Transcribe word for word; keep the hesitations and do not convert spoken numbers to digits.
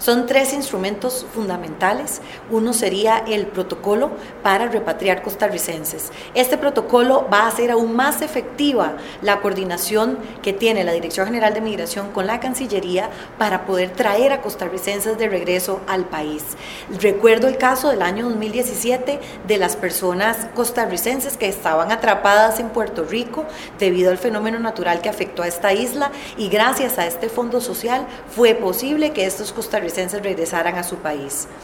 Son tres instrumentos fundamentales. Uno sería el protocolo para repatriar costarricenses. Este protocolo va a hacer aún más efectiva la coordinación que tiene la Dirección General de Migración con la Cancillería para poder traer a costarricenses de regreso al país. Recuerdo el caso del año dos mil diecisiete de las personas costarricenses que estaban atrapadas en Puerto Rico debido al fenómeno natural que afectó a esta isla, y gracias a este fondo social fue posible que estos costarricenses regresaran a su país.